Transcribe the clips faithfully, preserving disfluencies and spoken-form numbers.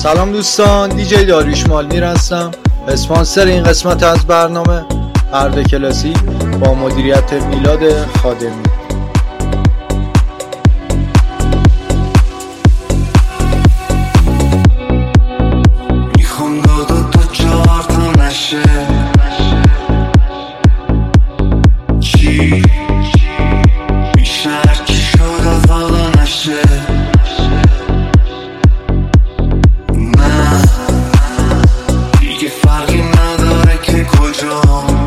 سلام دوستان، دیجی داریوش مالمیر هستم. اسپانسر این قسمت از برنامه ارد کلاسیک با مدیریت میلاد خادمی. میخوام دو دو تا چهار تا نشه چی بیشتر کی شد از حالا نشه نه دیگه فرقی نداره که کجا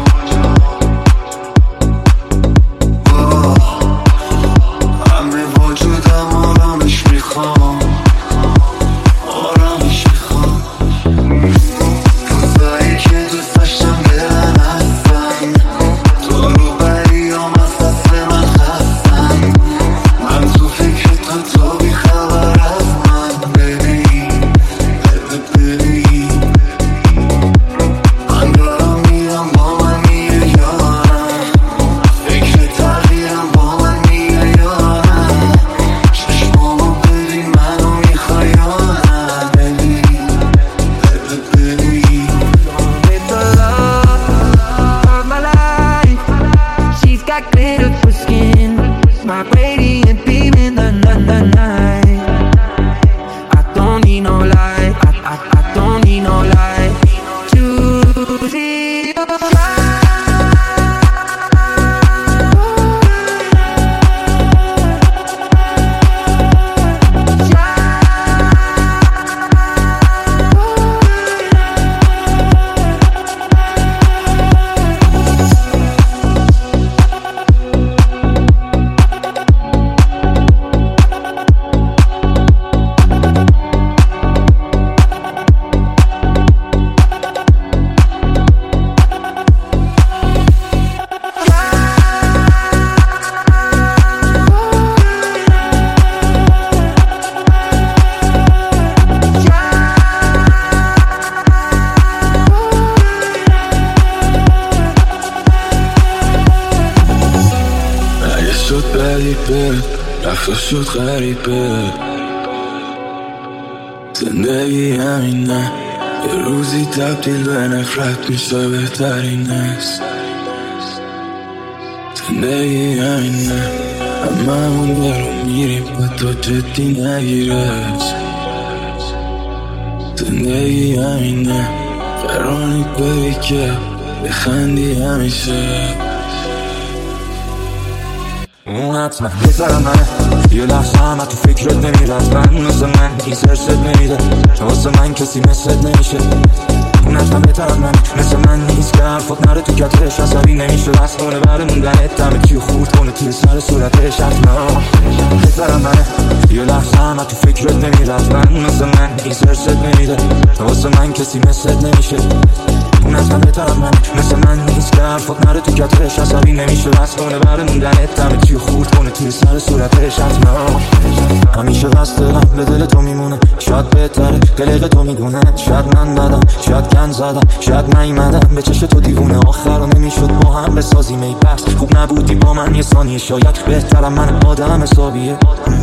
رفت شد غریبه زندگی همینه، یه روزی تبدیل به نفرت میشه بهترین است. زندگی همینه، همه همون برو میریم و تو جدی نگیرش. زندگی همینه، قرار بری که بخندی همیشه. اون حتما بذارم منه، یه لحظه همه تو فکرت نمیرد. من مثل من این سرست نمیده، واسه من کسی مثلت نمیشه. اون حتما بهترم منه، مثل من نیست که حرفات نره تو کترش. عصبی نمیشه بس کنه بره موندنت، دمه کیو خورد کنه توی سر صورتش. حتما بذارم منه، یه لحظه همه تو فکرت نمیرد. من مثل من این سرست نمیده، واسه من کسی مثلت نمیشه. اون حتما بهترم منه، مثل من نیست که حرفات نره تو کترش. عصبی نمیشه بس کنه بره موندنت، دمه کیو خورد کنه توی سر صورتش. حتما همیشه بس دلم به دل تو میمونه، شاید بهتره قلق تو میدونه. شاید من بدم، شاید گن زدم، شاید نیمدم به چش تو دیوونه. آخر رو نمیشد با هم بسازیم ای بس، خوب نبودی با من یه ثانیه. شاید بهترم من آدم حسابیه.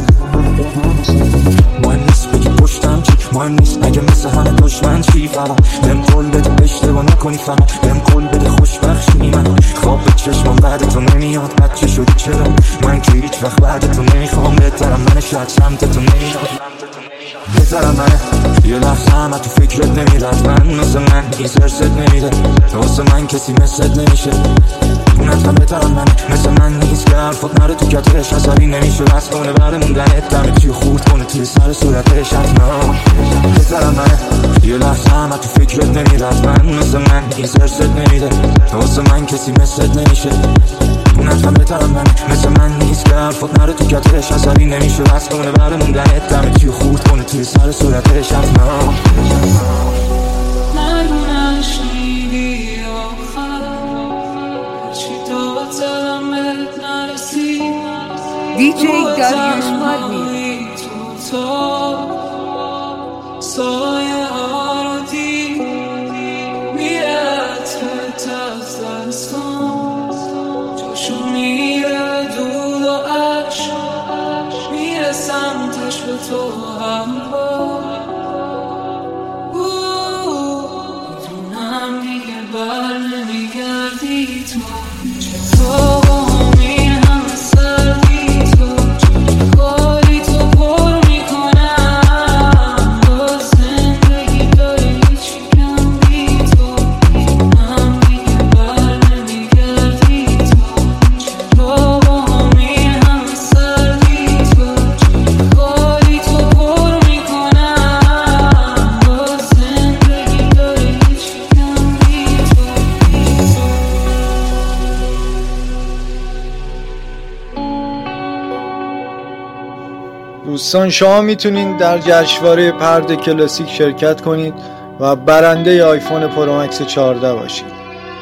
مهم نیست بگی پشتم چی، مهم نیست اگه مثل همه دشمن چی. فقط بهم قول بده اشتباه نکنی، فقط بهم قول بده خوشبخشی. من خواب به چشمم بعد تو نمیاد، بچه شدی چرا من که هیچ وقت بعد تو نمیخوام. بهترم من شاید سمت تو نمیاد. بذارم منه، یه لحظه همه تو فکرت نمیرد. من مثل من این سرست نمیده، واسه من کسی مثلت نمیشه. اون حتما بهترم منه، مثل من نیست که حرفات نره تو کترش. عصبی نمیشه بس کنه بره موندنت، دمه کیو خورد کنه توی سر صورتش. حتما بذارم منه، یه لحظه همه تو فکرت نمیرد. من مثل من این سرست نمیده، واسه من کسی مثلت نمیشه. اون حتما بهترم منه، مثل من نیست که حرفات نره تو کترش. عصبی نمیشه بس کنه بره موندنت، دمه کیو خورد کنه توی سر صورتش. حتما دیجی داریوش مالمیر. سایه ها رو دید میره تت از دستان، جاشو میره دود و عشق، میره سمتش به تو همراه. دوستان شما میتونید در جشنواره پرده کلاسیک شرکت کنید و برنده آیفون پرو مکس چهارده باشید.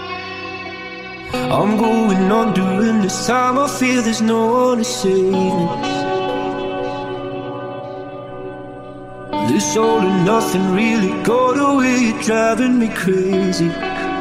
I'm going on during this time. I feel there's no one to save me. This all and nothing really got away, you're driving me crazy.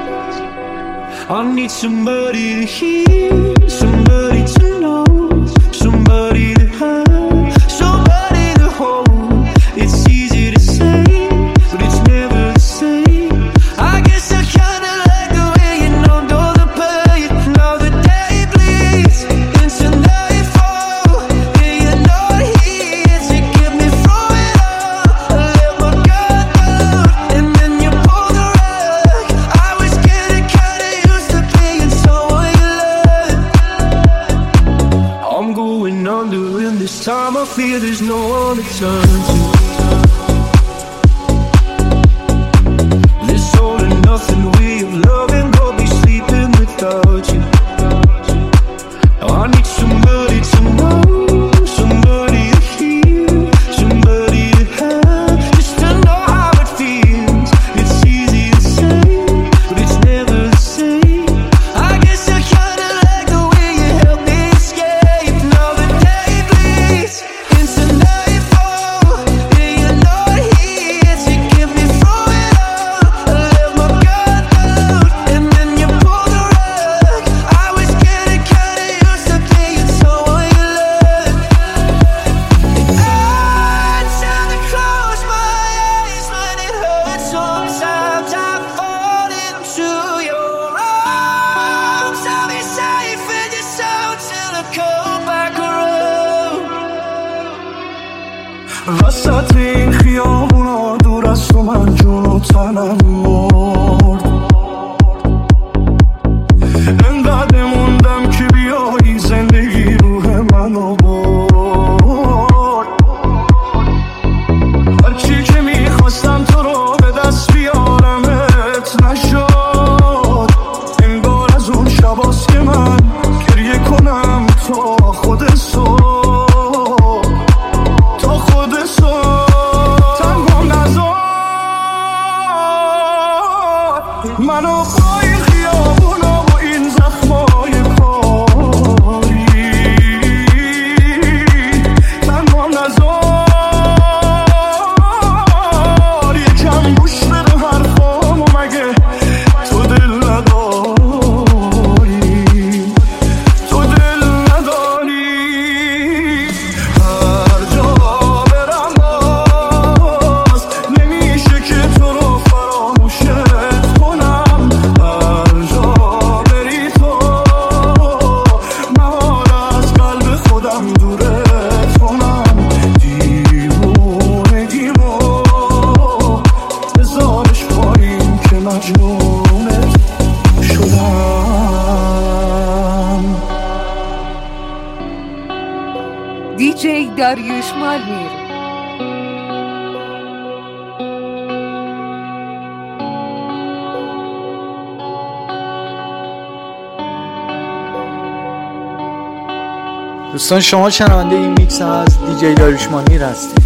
I need somebody to hear, somebody to know, somebody to have, somebody to hold. It's easy to say, but it's never the same. I guess I kinda like the way you numbed all the pain. Now the day bleeds into nightfall, and you're not here to get me through it all. I let my guard down, and then you pulled the rug. I was getting kinda used to being someone you loved. I'm going under, and this time I feel there's no one to turn to. This all and nothing way of loving, got me sleeping without you. Now I need somebody to know, somebody to hear, somebody to have, just to know how it feels. It's easy to say, but it's never the same. I guess I kinda like the way you help me escape. Now the day bleeds into nightfall, and you're not here to get me through it all. I let my guard down, and then you pulled the rug. I was getting kinda used to being someone you loved. I try to close my eyes when it hurts. Sometimes I fall into your arms. I'll be safe in your sound till I come back around. وسط این خیابونا دور از تو من جون و تنم مرد. انقدر موندم که بیایی زندگی روح منو برد. هرچی که میخواستم تو رو به دست بیارمت نشد. انگار از اون شباست که من گریه کنم تا خود صبح، تا خود صبح. تنهام نذار منو با این خیابونا و این زخمای کاری. تنهام نذار یکم گوش بده حرفامو، مگه تو دل نداری، تو دل نداری. هر جا برم باز نمیشه که تو رو فراموشت کنم. هر جا بری تو محال از قلب خودم دورت کنم. دیوونگیمو بذارش پایین که مجنونت شدم. دیجی داریوش مالمیر. دوستان شما شنونده این میکس از دیجی داریوش مالمیر هستید.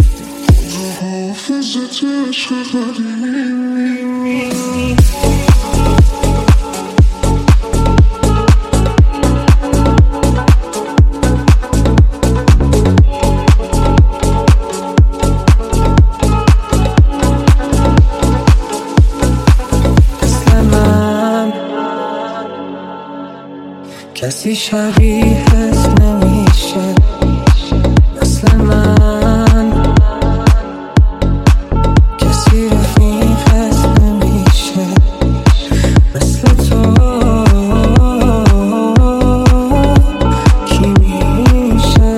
کسی شبیهت نمیشه مثل من، کسی رفیقت نمیشه مثل تو. کی میشه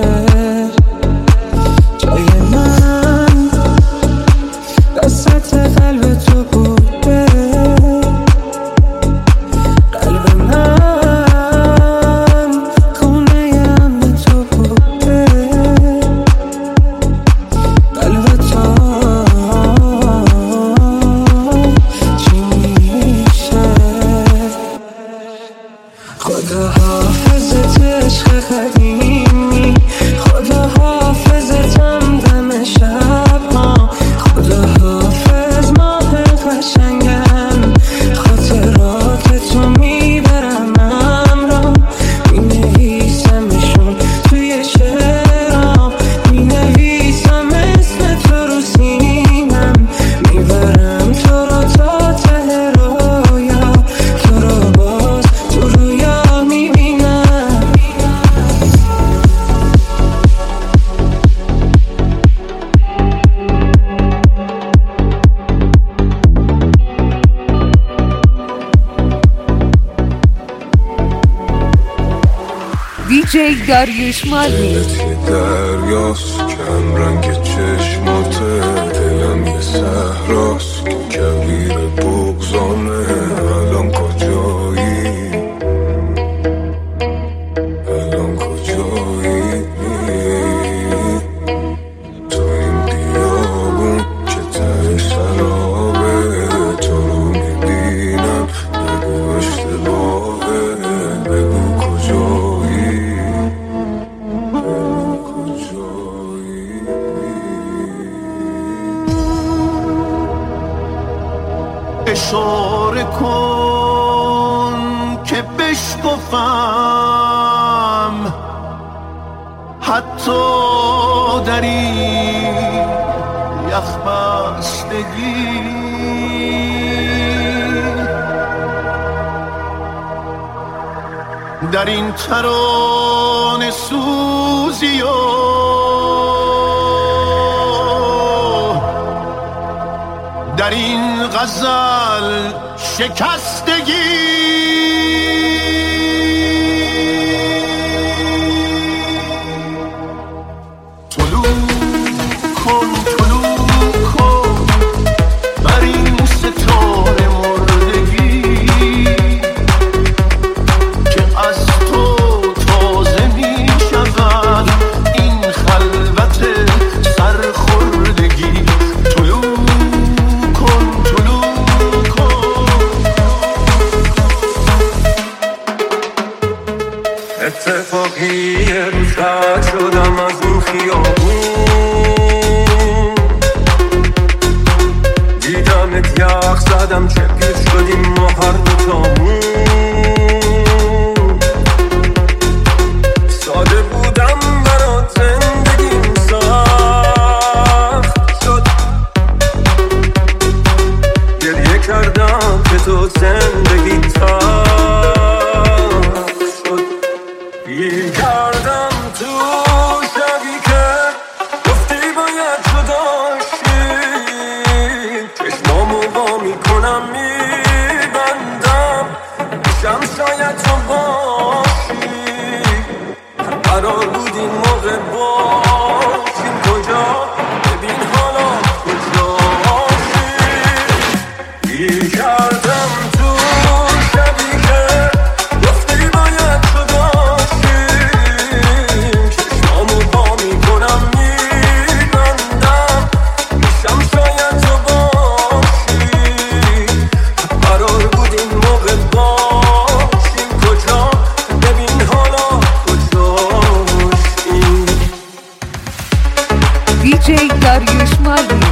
جای من وسط قلب تو بوده؟ قلب من خونه جی داریوش مالمی. دریاست کم رنگ چشماته، دلم یه صحراست که کویر بغضانه. الان کجایی؟ الان کجایی؟ تو این بیابون که ته سرابه، تو رو میبینم بگو اشتباهه، بگو کجایی؟ بگو کجایی؟ اشاره کن که بشکفم حتی در این یخ بستگی. در این ترانه سوزی و در این غزل شکستگی. طلوع کن طلوع کن بر این ستاره مردگی که از تو تازه می شود این خلوت سرخوردگی. طلوع کن طلوع کن. اتفاقی یه روز رد شدم از اون خیابون، دیدمت یخ زدم چه پیر شدیم ما هر دوتامون. ساده بودم برات زندگیم سخت شد، گریه کردم که تو زندگی تلخ شد. گیر کردم تو شبی که گفتی باید جداشی، چشمامو وا میکنم میبندم میشم شاید تو باشی. قرار بود این موقع باشیم کجا، ببین حالا کجاشی. گیر کردم تو شبی که گفتی باید جداشی، چشمامو وا میکنم میبندم میشم شاید تو باشی. قرار بود این موقع باشیم کجا، ببین حالا کجاشی. دی جی داریوش مالمی.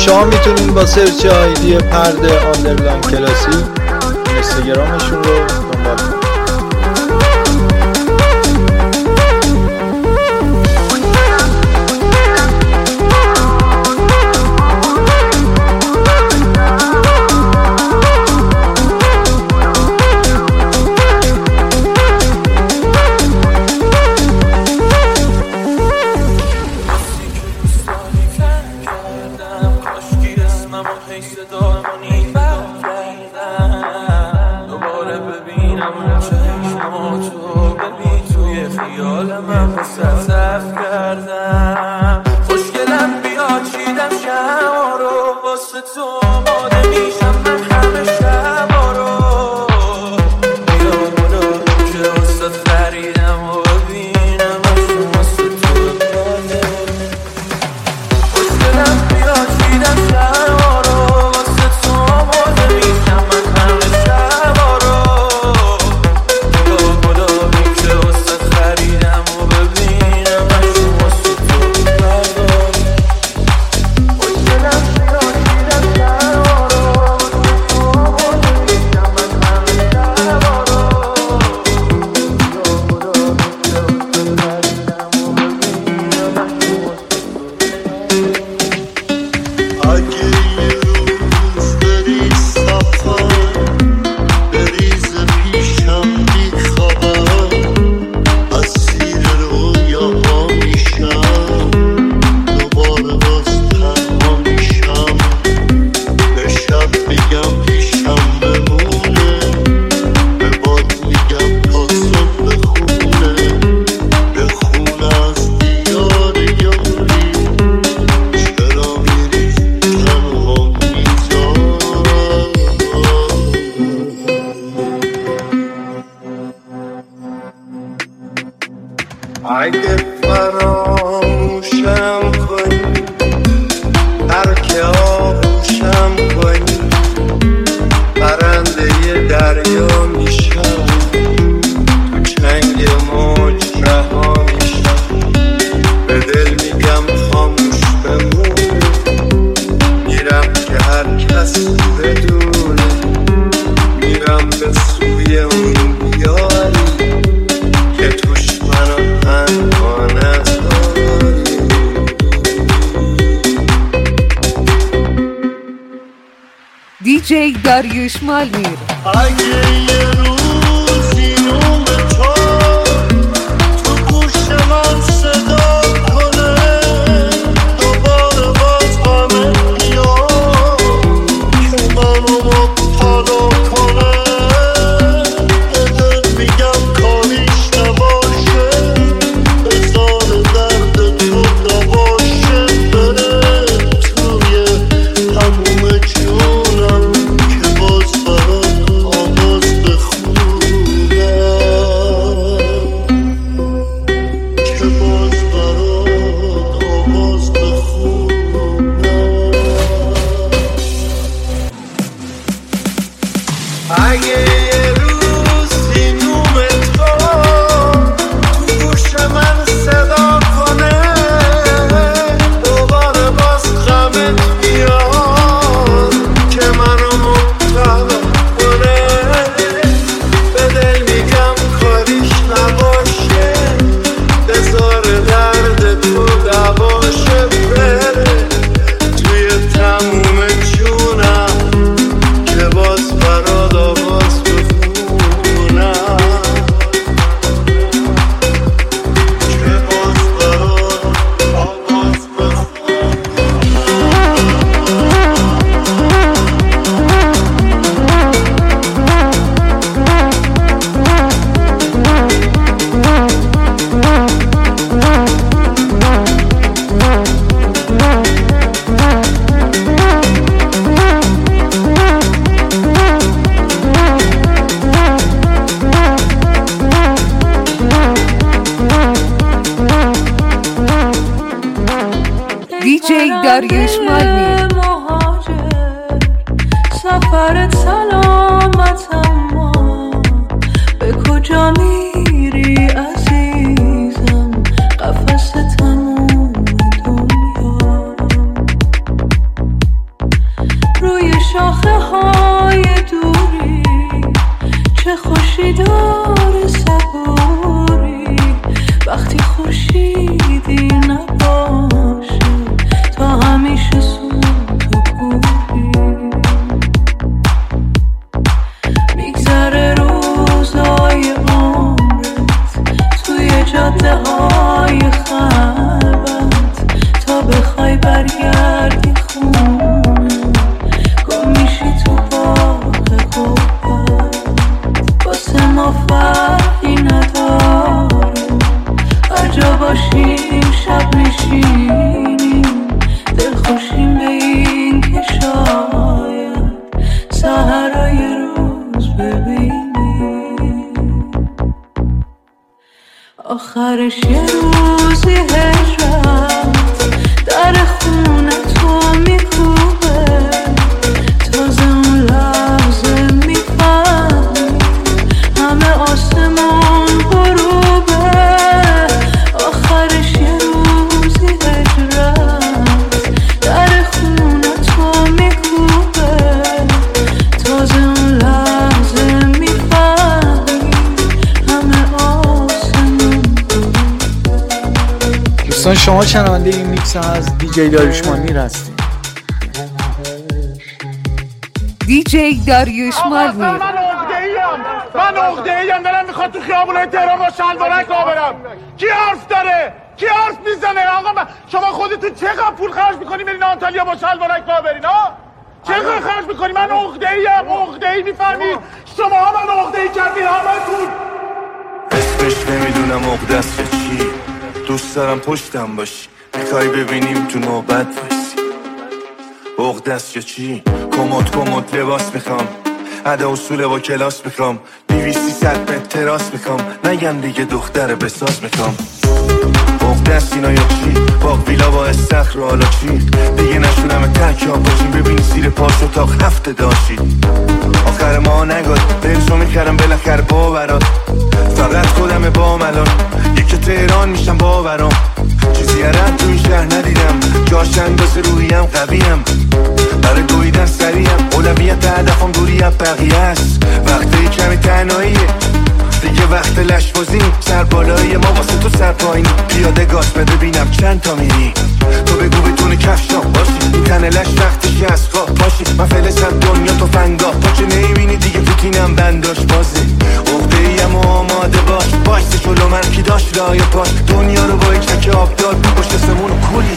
شما میتونید با سرچ آیدی پرده آندرلاین کلاسی اینستاگرامشون رو دنبال کنید. اگه فراموشم کنی ترک آغوشم کنی پرنده دریا میشم تو چنگ موج رها میشم به دل میگم خاموش بمون میرم که هر کس بدونه میرم به سوی اون بیاری که توش منو پنهان از داری. دیجی داریوش مالمیر. اگه یه روزی نوم تو تو گوش من صدا کنه دوباره باز همه بیاد که منو مبتلا کنه به دل میگم کاریش نباشه بذار درد تو نباشه بره توی تموم جونم که باز برات آواز بخونم که باز برات آواز بخونم. اگه یه روزی نوم تو تو گوش من صدا کنه دوباره باز غمت بیاد که منو مبتلا کنه به دل میگم کاریش نباشه بذار درد تو دواشه بره توی تموم جونم که باز برات آواز بخونم که باز برات آواز بخونم. دیجی داریوش مالمیر. مهاجر سفرت سلامت اما به کجا میری عزیزم قفس تموم دنیا شاخه های دوری، چه خوشی داره صبوری وقتی خورشیدی نباشه تا همیشه سوت و پوری. میگذره روزای عمرت توی جاده های خلوت تا بخوای برگردی خونه گم میشی تو باغ قوت. واسه ما فرقی نداره هر جا باشیم شب نشینیم دلخوشیم به این که شاید سحرای روز ببینیم. آخرش یه روزی هجرت در خونه تو میکوبه، تازه اون لحظه میفهمی همه آسمون غروبه. آخرش یه روزی هجرت در خونه تو میکوبه، تازه اون لحظه میفهمی همه آسمون غروبه. دوستان شما شنونده این میکس از دیجی داریوش مالمیر هستید. دیجی داریوش مالمیر. من عقده‌ایم، من عقده‌ایم دارم میخواد تو خیابونای تهران با شلوارک راه برم. کی حرف داره؟ کی حرف میزنه؟ آقا من شما خودتون چقدر پول خرج میکنی برین آنتالیا با شلوارک راه برین ها؟ چقدر خرج میکنی؟ من عقده‌ایم، عقده‌ای میفهمید؟ شما ها من عقده‌ای کردین همتون. اسمش نمیدونم عقده است چه چی، دوست دارم پشتم باشی میخوای ببینیم تو نوبت باشی. عقده است چه چی، کمد کمد لباس میخوام، عده اصول با کلاس میخوام، دویستی ست متر تراس میخوام، نگم دیگه دختر بساز میخوام. عقده است اینا یا چی، باق ویلا با استخر و حالا چی، دیگه نشونم تک ها باشیم ببینی زیر پاس اتاق هفته داشتید. آخر ما نگاد بنزو میکردم بالاخره باورات، فقط خودم با ملان یکی تهران میشم باورام. چیزی رد تو این شهر ندیدم، جاش اندازه روحیم قویم، برای دویدن سریم اولویت هدفم دوری از بقیه است. وقتی کمی تنهاییه دیگه وقت لشبازی، سر بالایی ما واسه تو سر پایینی، پیاده گاز بده بینم چند تا میری، تو بگو بتونه کفشام باشی این تنه لش وقتشی از خواه باشی. من فلسم دنیا تو فنگاه تا که نیبینی دیگه روتینم بنداش بازه. عقده ایم و آماده باش باشتی جلو من کی داشت لای پاش، دنیا رو با یک چک آب داد پشت سمون و کلی.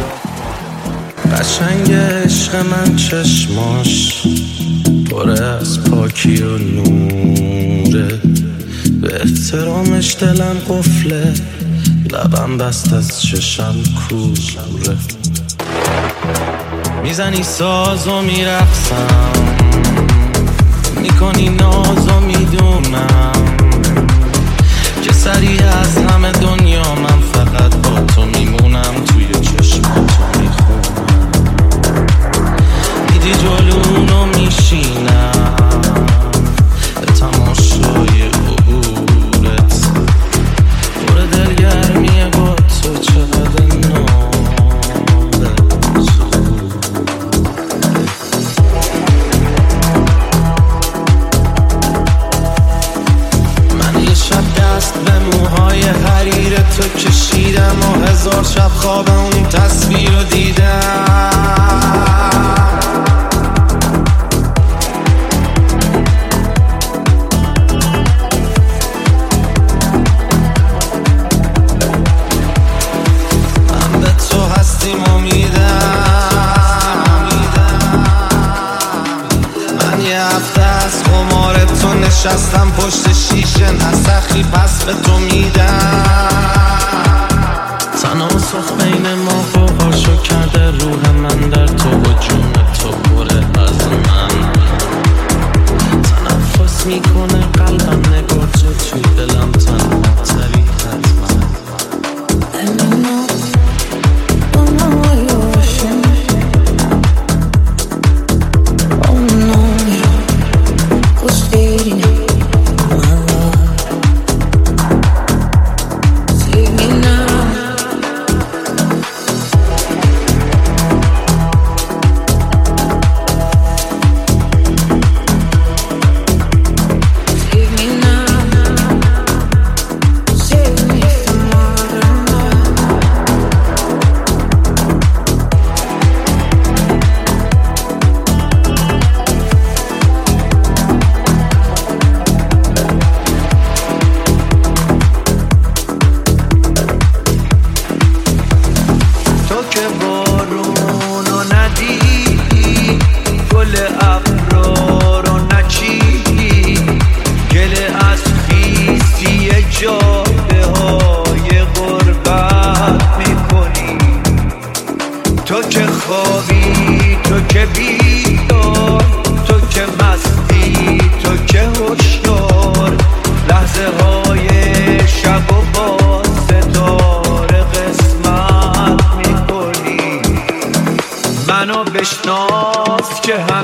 قشنگ عشق من چشماش پر از پاکی و نوره، به احترامش دلم قفله، لبم بست از چشم کوره. میزنی ساز و میرقصم، میکنی ناز و میدونم که سریع از همه دنیا من فقط با تو میمونم، توی چشماتو میخونم، میدی جلونو میشینم به تماشای عبورت، پر دلگرمیه با تو چقدر نازت. من یه شب دست به موهای حریر تو کشیدم و هزار شب خواب اون تصویر رو دیدم. نشستم پشت شیشه نسخی پس به تو میدم، تناسخ بین ما قوهاشو کرده روح من در تو و جون تو پره از من، تنفس میکنه قلبم نگاه تو توی دلم تنها تری حتما.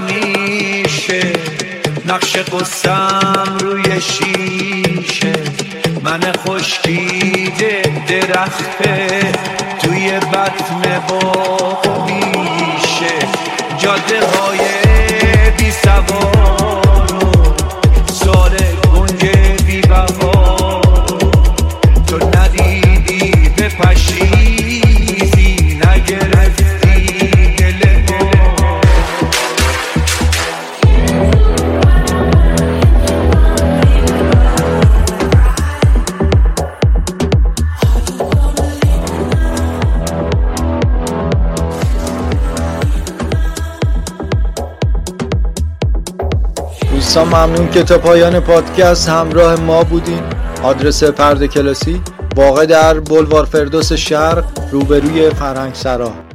همیشه نقش قصم روی شیشه من خوشگیده درخته توی بطن باغ میشه جاده های بی سوارو سال گنج بی بهارو تو ندیدی به پشیزی نگرفتی دل ما دوستان ممنون که تا پایان پادکست همراه ما بودین. آدرس پرده کلاسی واقع در بلوار فردوس شرق روبروی فرهنگ سرا.